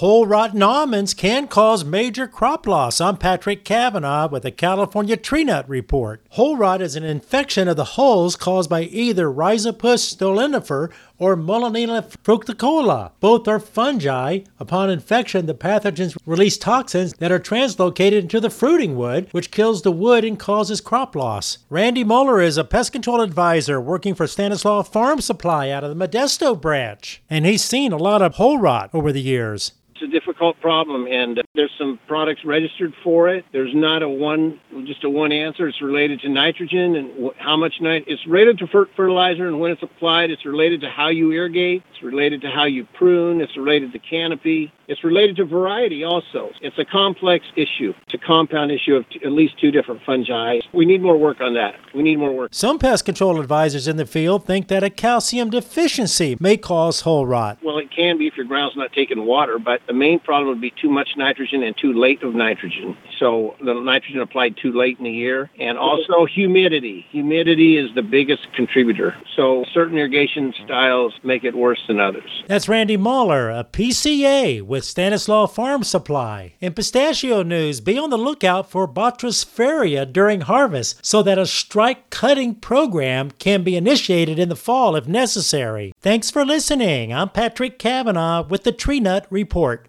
Whole rotten almonds can cause major crop loss. I'm Patrick Cavanaugh with the California Tree Nut Report. Whole rot is an infection of the hulls caused by either Rhizopus stolonifer or Mollonella fructicola. Both are fungi. Upon infection, the pathogens release toxins that are translocated into the fruiting wood, which kills the wood and causes crop loss. Randy Moeller is a pest control advisor working for Stanislaus Farm Supply out of the Modesto branch, and he's seen a lot of whole rot over the years. It's a difficult problem, and there's some products registered for it. There's not just a one answer. It's related to nitrogen and how much it's related to fertilizer and when it's applied. It's related to how you irrigate. It's related to how you prune. It's related to canopy. It's related to variety also. It's a complex issue. It's a compound issue of at least two different fungi. We need more work on that. We need more work. Some pest control advisors in the field think that a calcium deficiency may cause whole rot. Well, it can be if your ground's not taking water, but the main problem would be too much nitrogen and too late of nitrogen. So the nitrogen applied too late in the year. And also humidity. Humidity is the biggest contributor. So certain irrigation styles make it worse than others. That's Randy Moeller, a PCA with Stanislaus Farm Supply. In pistachio news, be on the lookout for Botrisphaera during harvest so that a strike cutting program can be initiated in the fall if necessary. Thanks for listening. I'm Patrick Cavanaugh with the Tree Nut Report.